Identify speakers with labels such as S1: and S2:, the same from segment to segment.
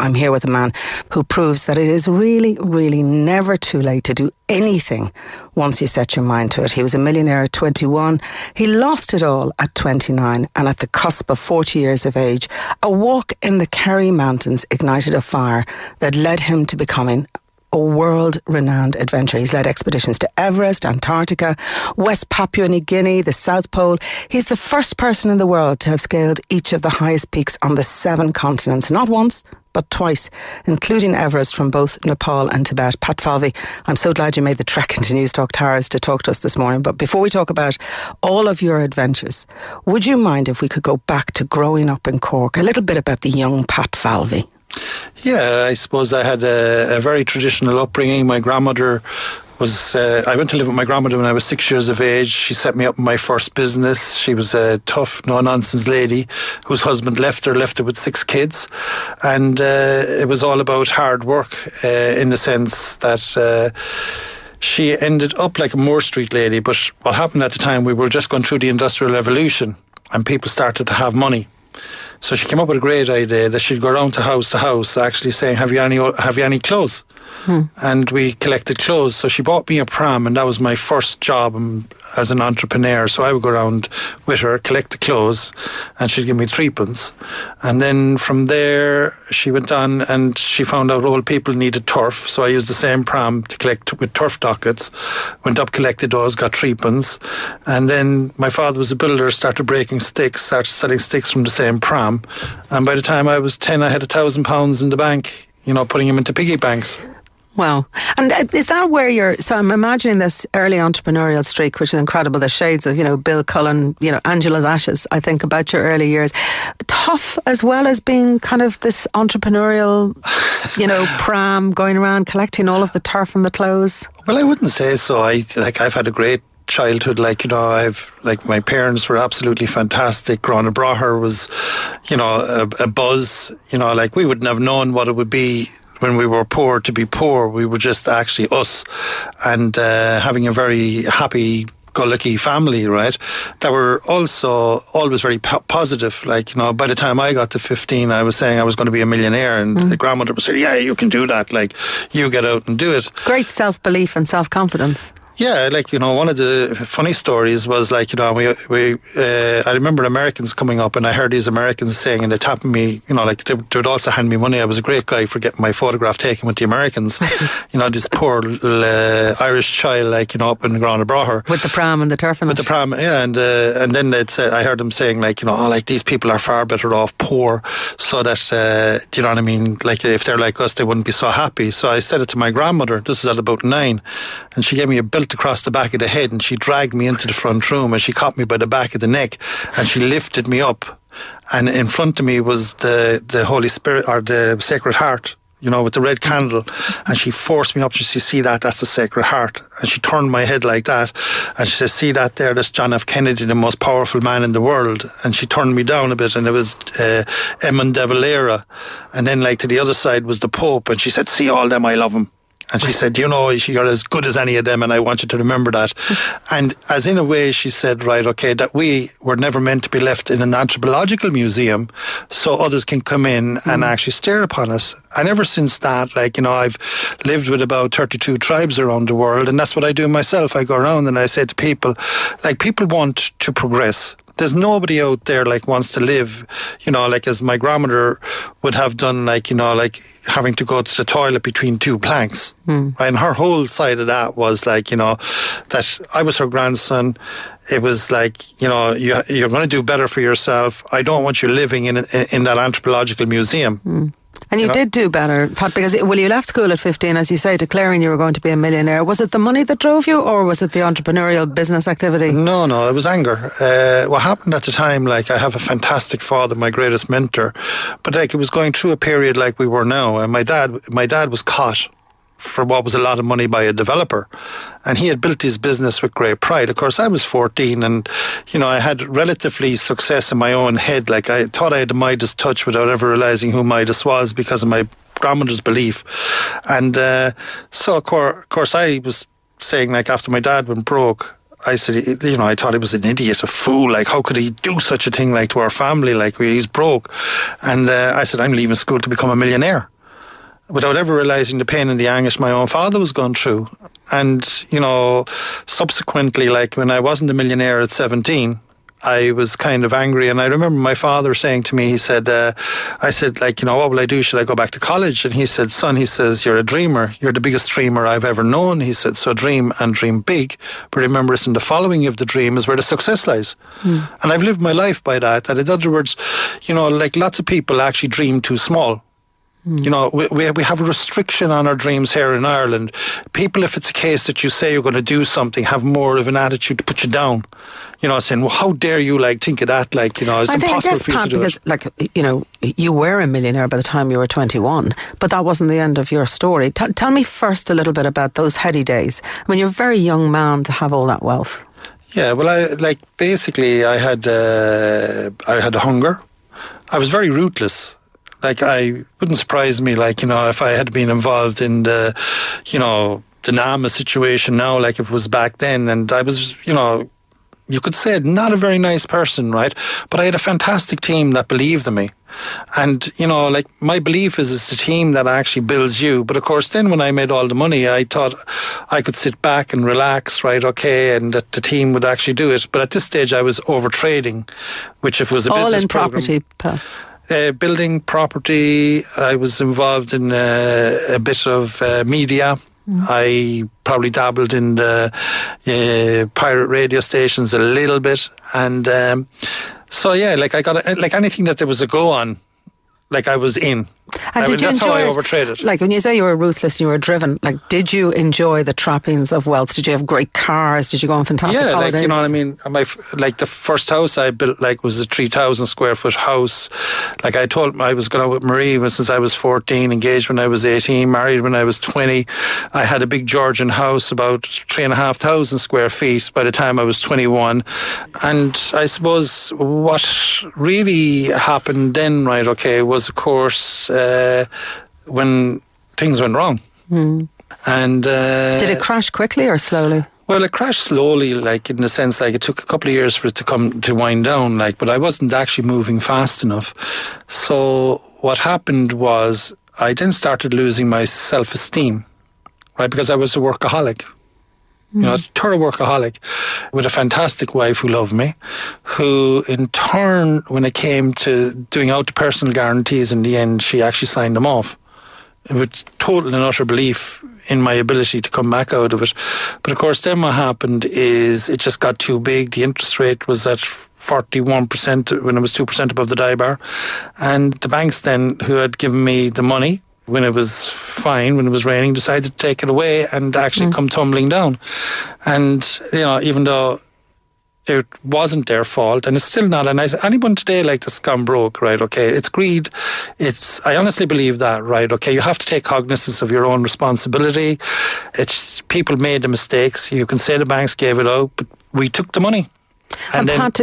S1: I'm here with a man who proves that it is really, really never too late to do anything once you set your mind to it. He was a millionaire at 21. He lost it all at 29, and at the cusp of 40 years of age, a walk in the Kerry Mountains ignited a fire that led him to becoming a world-renowned adventurer. He's led expeditions to Everest, Antarctica, West Papua New Guinea, the South Pole. He's the first person in the world to have scaled each of the highest peaks on the 7 continents, not once, but twice, including Everest from both Nepal and Tibet. Pat Falvey, I'm so glad you made the trek into Newstalk Towers to talk to us this morning. But before we talk about all of your adventures, would you mind if we could go back to growing up in Cork, a little bit about the young Pat Falvey?
S2: Yeah, I suppose I had a very traditional upbringing. My grandmother was, I went to live with my grandmother when I was 6 years of age. She set me up in my first business. She was a tough, no-nonsense lady whose husband left her with 6 kids. And it was all about hard work in the sense that she ended up like a Moore Street lady. But what happened at the time, we were just going through the Industrial Revolution and people started to have money. So she came up with a great idea that she'd go around to house actually saying, have you any clothes? And we collected clothes. So she bought me a pram, and that was my first job as an entrepreneur. So I would go around with her, collect the clothes, and she'd give me 3p. And then from there, she went on and she found out old people needed turf. So I used the same pram to collect with turf dockets. Went up, collected those, got 3p. And then my father was a builder, started breaking sticks, started selling sticks from the same pram. And by the time I was 10, I had £1,000 in the bank, putting them into piggy banks.
S1: Wow. And is that where so I'm imagining this early entrepreneurial streak, which is incredible. The shades of, Bill Cullen, Angela's Ashes, I think about your early years. Tough as well as being kind of this entrepreneurial, pram, going around collecting all of the turf and the clothes.
S2: Well, I wouldn't say so. I've had a great childhood. My parents were absolutely fantastic. Grana Braher was, a buzz. We wouldn't have known what it would be when we were poor to be poor. We were just actually us, and having a very happy go lucky family, right? That were also always very positive. By the time I got to 15, I was saying I was going to be a millionaire, and the grandmother was saying, yeah, you can do that. You get out and do it.
S1: Great self-belief and self-confidence.
S2: Yeah, one of the funny stories was I remember Americans coming up, and I heard these Americans saying, and they tapping me, they would also hand me money. I was a great guy for getting my photograph taken with the Americans. This poor little Irish child, up in Grana Braher.
S1: With the pram and the turf and
S2: With the pram, yeah, and then they'd say, I heard them saying, these people are far better off poor, so that, do you know what I mean? If they're like us, they wouldn't be so happy. So I said it to my grandmother. This is at about 9, and she gave me a belt across the back of the head, and she dragged me into the front room, and she caught me by the back of the neck, and she lifted me up, and in front of me was the Holy Spirit, or the Sacred Heart, with the red candle, and she forced me up. She said, see that's the Sacred Heart. And she turned my head like that, and she said, see that there, that's John F. Kennedy, the most powerful man in the world. And she turned me down a bit, and it was Edmund de Valera, and then to the other side was the Pope, and she said, see all them, I love them. And she said, you're as good as any of them, and I want you to remember that. And as in a way, she said, right, okay, that we were never meant to be left in an anthropological museum so others can come in and actually stare upon us. And ever since that, I've lived with about 32 tribes around the world, and that's what I do myself. I go around and I say to people, people want to progress. There's nobody out there wants to live, as my grandmother would have done, having to go to the toilet between 2 planks. Right? And her whole side of that was that I was her grandson. It was you're going to do better for yourself. I don't want you living in that anthropological museum.
S1: And you did do better, Pat, because you left school at 15, as you say, declaring you were going to be a millionaire. Was it the money that drove you, or was it the entrepreneurial business activity?
S2: No, it was anger. What happened at the time, I have a fantastic father, my greatest mentor, but it was going through a period like we were now, and my dad was caught for what was a lot of money by a developer, and he had built his business with great pride. Of course, I was 14, and I had relatively success in my own head. I thought I had the Midas touch without ever realizing who Midas was because of my grandmother's belief. And so of course I was saying, after my dad went broke, I said, I thought he was an idiot, a fool. How could he do such a thing to our family? He's broke. And I said, I'm leaving school to become a millionaire. without ever realising the pain and the anguish my own father was going through. And, subsequently, like when I wasn't a millionaire at 17, I was kind of angry. And I remember my father saying to me, he said, I said, like, what will I do? Should I go back to college? And he said, son, he says, you're a dreamer. You're the biggest dreamer I've ever known. He said, so dream and dream big. But remember, it's in the following of the dream is where the success lies. And I've lived my life by that. That in other words, like lots of people actually dream too small. We have a restriction on our dreams here in Ireland. People, if it's a case that you say you're going to do something, have more of an attitude to put you down. Saying, well, how dare you, think of that? It's impossible for you to do
S1: because,
S2: it.
S1: you were a millionaire by the time you were 21, but that wasn't the end of your story. Tell me first a little bit about those heady days. I mean, you're a very young man to have all that wealth.
S2: Yeah, well, I had hunger. I was very ruthless. I wouldn't surprise me, if I had been involved in the Nama situation now, like if it was back then. And I was, you could say not a very nice person, right? But I had a fantastic team that believed in me. And, my belief is it's the team that actually builds you. But of course, then when I made all the money, I thought I could sit back and relax, right? Okay. And that the team would actually do it. But at this stage, I was over trading, which if it was a
S1: all
S2: business
S1: in
S2: program,
S1: property, Pal.
S2: Building property. I was involved in a bit of media. I probably dabbled in the pirate radio stations a little bit. And I got anything that there was a go on, I was in.
S1: And
S2: that's how I overtraded.
S1: When you say you were ruthless and you were driven, did you enjoy the trappings of wealth? Did you have great cars? Did you go on fantastic holidays?
S2: You know what I mean? The first house I built, was a 3,000 square foot house. I told I was going out with Marie since I was 14, engaged when I was 18, married when I was 20. I had a big Georgian house, about 3,500 square feet by the time I was 21. And I suppose what really happened then, was of course when things went wrong. And
S1: did it crash quickly or slowly?
S2: Well, it crashed slowly, in the sense, it took a couple of years for it to wind down, but I wasn't actually moving fast enough. So what happened was I then started losing my self-esteem, right? Because I was a workaholic. A thorough workaholic with a fantastic wife who loved me, who in turn, when it came to doing out the personal guarantees in the end, she actually signed them off. With total and utter belief in my ability to come back out of it. But of course, then what happened is it just got too big. The interest rate was at 41% when it was 2% above the DIBAR. And the banks then, who had given me the money, when it was fine, when it was raining, decided to take it away and actually come tumbling down. And, even though it wasn't their fault, and it's still not, and anyone today that's gone broke, right, okay, it's greed. I honestly believe that, right, okay, you have to take cognizance of your own responsibility. People made the mistakes. You can say the banks gave it out, but we took the money.
S1: And Pat,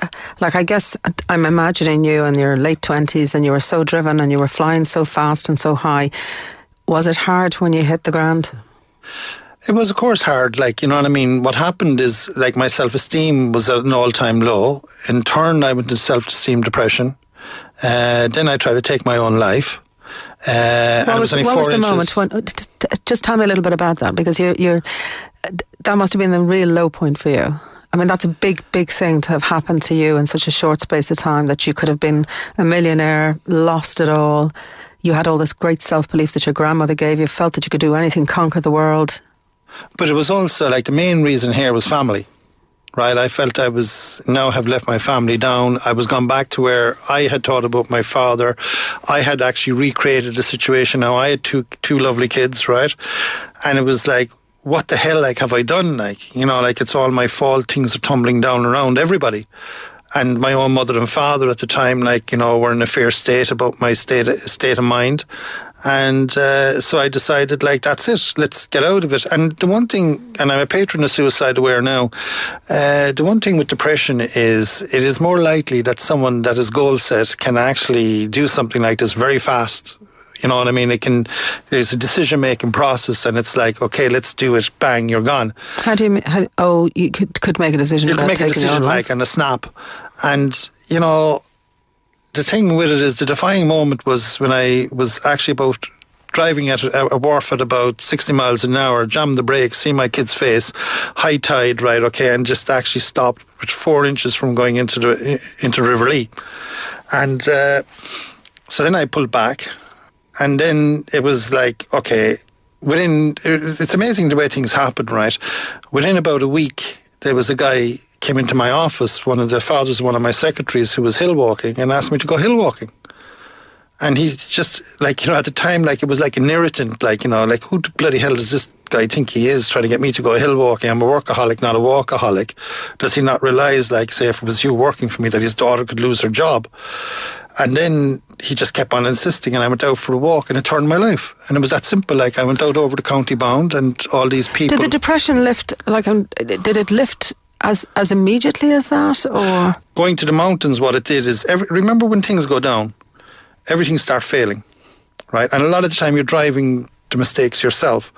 S1: I guess I'm imagining you in your late 20s and you were so driven and you were flying so fast and so high. Was it hard when you hit the ground?
S2: It was, of course, hard. You know what I mean? What happened is, my self-esteem was at an all-time low. In turn, I went into self-esteem depression. Then I tried to take my own life.
S1: What was the moment when? Just tell me a little bit about that, because that must have been the real low point for you. I mean, that's a big, big thing to have happened to you in such a short space of time, that you could have been a millionaire, lost it all. You had all this great self-belief that your grandmother gave you, felt that you could do anything, conquer the world.
S2: But it was also, the main reason here was family, right? I felt I was, now have left my family down. I was gone back to where I had thought about my father. I had actually recreated the situation. Now, I had two lovely kids, right? And it was what the hell, have I done? It's all my fault. Things are tumbling down around everybody. And my own mother and father at the time, were in a fair state about my state of mind. And so I decided, that's it. Let's get out of it. And the one thing, and I'm a patron of Suicide Aware now, the one thing with depression is it is more likely that someone that is goal set can actually do something like this very fast. You know what I mean? There's a decision-making process, and it's okay, let's do it. Bang, you're gone.
S1: How do you, you could make a decision about taking your own life?
S2: You could make a decision in a snap. And, the thing with it is the defining moment was when I was actually about driving at a wharf at about 60 miles an hour, jammed the brakes, see my kid's face, high tide, right, okay, and just actually stopped 4 inches from going into the River Lee. And so then I pulled back, and then it was like, okay, it's amazing the way things happen, right? Within about a week, there was a guy came into my office, one of the fathers of one of my secretaries who was hill walking, and asked me to go hill walking. And he just, like, you know, at the time, like, it was like an irritant, like, you know, like, who the bloody hell does this guy think he is, trying to get me to go hill walking? I'm a workaholic, not a walkaholic. Does he not realise, like, say, if it was you working for me, that his daughter could lose her job? And then he just kept on insisting, and I went out for a walk, and it turned my life. And it was that simple. Like, I went out over the county bound, and all these people...
S1: Did the depression lift, like, did it lift as immediately as that, or...?
S2: Going to the mountains, what it did is, remember when things go down, everything starts failing, right? And a lot of the time you're driving the mistakes yourself.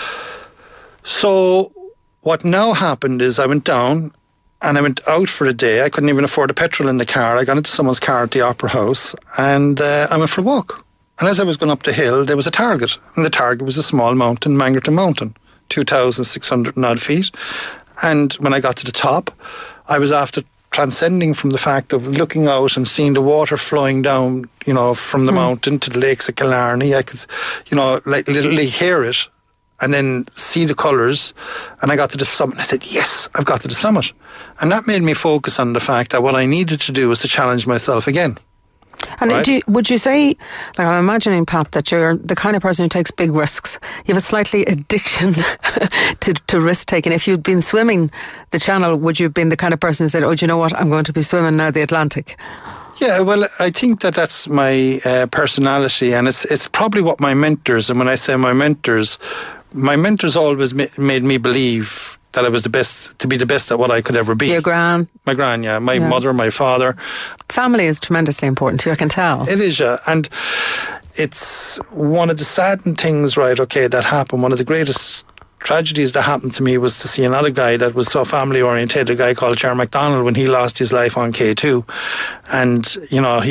S2: So what now happened is I went down and I went out for a day. I couldn't even afford the petrol in the car. I got into someone's car at the Opera House, and I went for a walk. And as I was going up the hill, there was a target. And the target was a small mountain, Mangerton Mountain, 2,600 and odd feet. And when I got to the top, I was after transcending from the fact of looking out and seeing the water flowing down, you know, from the mountain to the lakes of Killarney. I could, you know, like literally hear it and then see the colours. And I got to the summit and I said, yes, I've got to the summit. And that made me focus on the fact that what I needed to do was to challenge myself again.
S1: And
S2: right?
S1: Would you say, like, I'm imagining, Pat, that you're the kind of person who takes big risks. You have a slightly addiction to risk taking. If you'd been swimming the Channel, would you have been the kind of person who said, oh, do you know what, I'm going to be swimming now the Atlantic?
S2: Yeah, well, I think that's my personality, and it's probably what my mentors, and when I say my mentors always made me believe that I was to be the best at what I could ever be.
S1: Your gran?
S2: My gran, yeah. My mother, my father.
S1: Family is tremendously important to you, I can tell.
S2: It is, yeah. And it's one of the saddened things, right, okay, that happened. One of the greatest tragedies that happened to me was to see another guy that was so family oriented, a guy called Cher MacDonald, when he lost his life on K2. And, you know,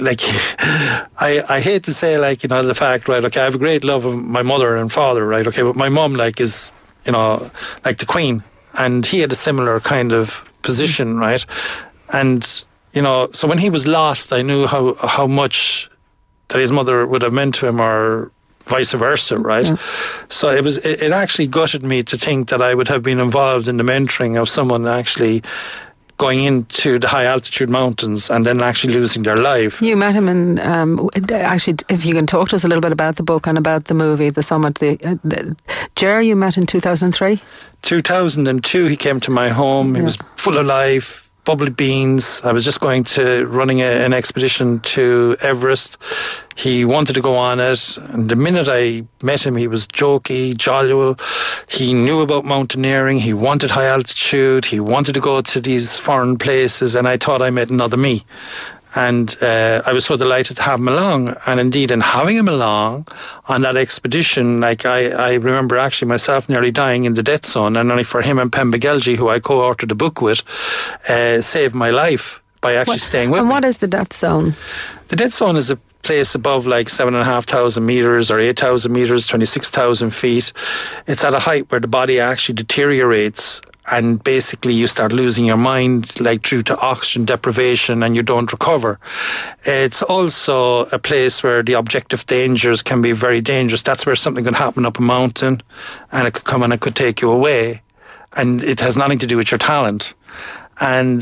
S2: I hate to say, like, you know, the fact, right, okay, I have a great love of my mother and father, right, okay, but my mum, like, is, you know, like the Queen, and he had a similar kind of position, right? And, you know, so when he was lost, I knew how much that his mother would have meant to him, or vice versa, right? Yeah. So it actually gutted me to think that I would have been involved in the mentoring of someone actually going into the high altitude mountains and then actually losing their life. You
S1: met him in, actually, if you can talk to us a little bit about the book and about the movie, The Summit. Ger, you met in 2003?
S2: 2002, he came to my home. He was full of life, bubbly beans. I was just running an expedition to Everest. He wanted to go on it, and the minute I met him, he was jokey, jovial. He knew about mountaineering. He wanted high altitude. He wanted to go to these foreign places, and I thought I met another me. And I was so delighted to have him along. And indeed, in having him along on that expedition, like I remember actually myself nearly dying in the death zone, and only for him and Pemba Gelji, who I co-authored the book with, saved my life by actually staying with me.
S1: And what is the death zone?
S2: The death zone is a place above like 7,500 metres or 8,000 metres, 26,000 feet. It's at a height where the body actually deteriorates, and basically you start losing your mind, like due to oxygen deprivation, and you don't recover. It's also a place where the objective dangers can be very dangerous. That's where something could happen up a mountain, and it could come and it could take you away, and it has nothing to do with your talent. And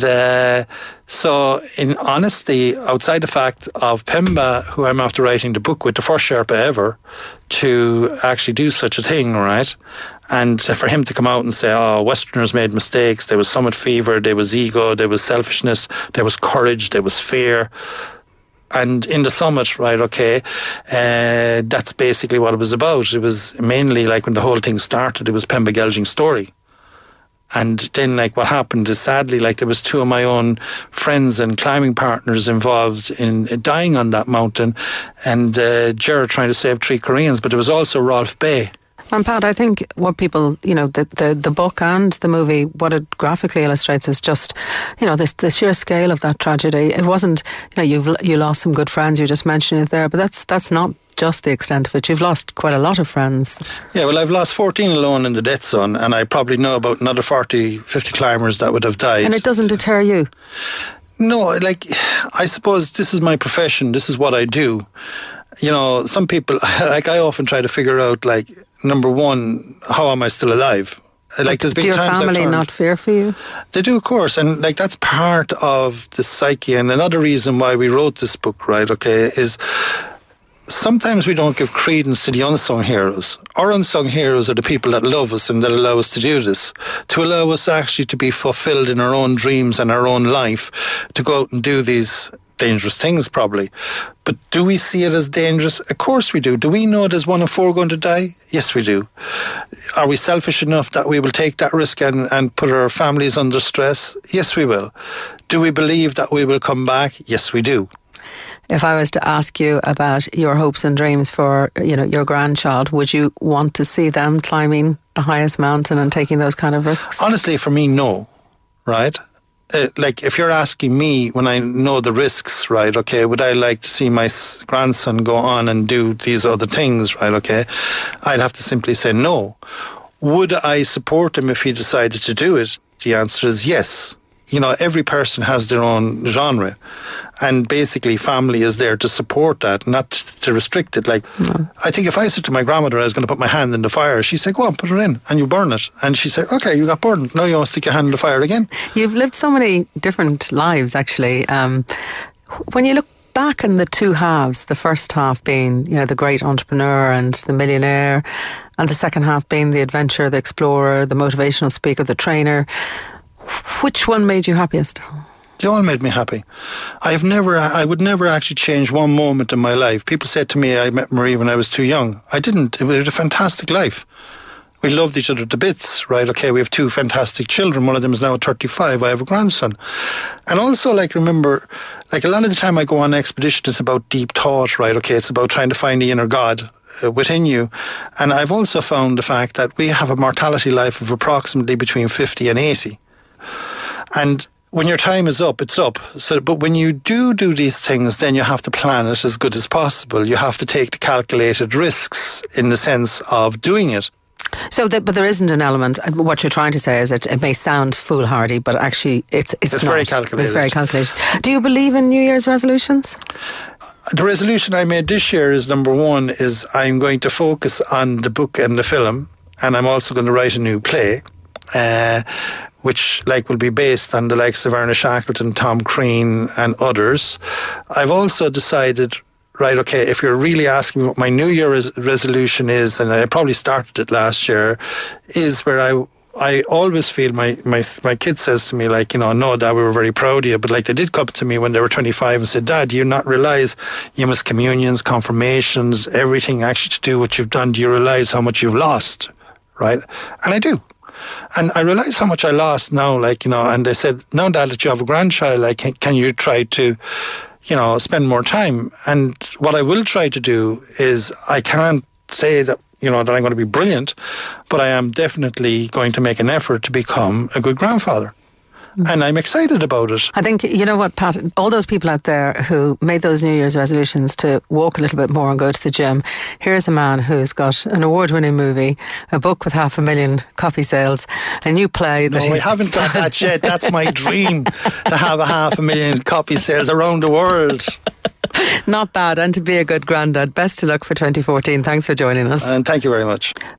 S2: so, in honesty, outside the fact of Pemba, who I'm after writing the book with, the first Sherpa ever to actually do such a thing, right? And for him to come out and say, oh, Westerners made mistakes, there was summit fever, there was ego, there was selfishness, there was courage, there was fear. And in the summit, right, okay, that's basically what it was about. It was mainly, like, when the whole thing started, it was Pemba Gelging's story. And then, like, what happened is, sadly, like, there was two of my own friends and climbing partners involved in dying on that mountain, and Ger trying to save 3 Koreans, but there was also Rolf Bay.
S1: And Pat, I think what people, you know, the book and the movie, what it graphically illustrates is just, you know, the sheer scale of that tragedy. It wasn't, you know, you lost some good friends, you just mentioned it there, but that's not just the extent of it. You've lost quite a lot of friends.
S2: Yeah, well, I've lost 14 alone in the death zone, and I probably know about another 40, 50 climbers that would have died.
S1: And it doesn't deter you?
S2: No, like, I suppose this is my profession. This is what I do. You know, some people, like, I often try to figure out, like, number one, how am I still alive? Like, there's been
S1: do your
S2: times
S1: family not fear for you?
S2: They do, of course, and like that's part of the psyche. And another reason why we wrote this book, right? Okay, is sometimes we don't give credence to the unsung heroes. Our unsung heroes are the people that love us and that allow us to do this, to allow us actually to be fulfilled in our own dreams and our own life, to go out and do these dangerous things, probably. But do we see it as dangerous? Of course we do. Do we know there's 1 in 4 going to die? Yes, we do. Are we selfish enough that we will take that risk and put our families under stress? Yes, we will. Do we believe that we will come back? Yes, we do.
S1: If I was to ask you about your hopes and dreams for, you know, your grandchild, would you want to see them climbing the highest mountain and taking those kind of risks?
S2: Honestly, for me, no. Right? Like, if you're asking me when I know the risks, right, okay, would I like to see my grandson go on and do these other things, right, okay, I'd have to simply say no. Would I support him if he decided to do it? The answer is yes. You know, every person has their own genre, and basically family is there to support that, not to restrict it. Like, no. I think if I said to my grandmother I was going to put my hand in the fire, she'd say, go on, put it in and you burn it. And she said, okay, you got burned, now you want to stick your hand in the fire again.
S1: You've lived so many different lives, actually. When you look back in the two halves, the first half being, you know, the great entrepreneur and the millionaire, and the second half being the adventurer, the explorer, the motivational speaker, the trainer, which one made you happiest?
S2: They all made me happy. I would never actually change one moment in my life. People said to me I met Marie when I was too young. I didn't. We had a fantastic life. We loved each other to bits, right? Okay, we have 2 fantastic children. One of them is now 35. I have a grandson. And also, like, remember, like, a lot of the time I go on expedition, it's about deep thought, right? Okay, it's about trying to find the inner God within you. And I've also found the fact that we have a mortality life of approximately between 50 and 80. And when your time is up, it's up. So, but when you do these things, then you have to plan it as good as possible. You have to take the calculated risks in the sense of doing it.
S1: So, but there isn't an element. What you're trying to say is that it may sound foolhardy, but actually, it's not.
S2: Very calculated.
S1: It's very calculated. Do you believe in New Year's resolutions?
S2: The resolution I made this year is, number one, is I'm going to focus on the book and the film, and I'm also going to write a new play. Which will be based on the likes of Ernest Shackleton, Tom Crean and others. I've also decided, right, okay, if you're really asking me what my New Year's resolution is, and I probably started it last year, is where I always feel my kid says to me, like, you know, no, Dad, we were very proud of you, but like they did come to me when they were 25 and said, Dad, do you not realise you miss communions, confirmations, everything actually to do what you've done? Do you realise how much you've lost? Right? And I do. And I realise how much I lost now, like, you know, and they said, now, Dad, that you have a grandchild, like, can you try to, you know, spend more time? And what I will try to do is, I can't say that, you know, that I'm going to be brilliant, but I am definitely going to make an effort to become a good grandfather. And I'm excited about it.
S1: I think, you know what, Pat, all those people out there who made those New Year's resolutions to walk a little bit more and go to the gym, here's a man who's got an award-winning movie, a book with 500,000 copy sales, a new play.
S2: No, we haven't got that yet. That's my dream, to have 500,000 copy sales around the world.
S1: Not bad, and to be a good granddad. Best of luck for 2014. Thanks for joining us.
S2: And thank you very much.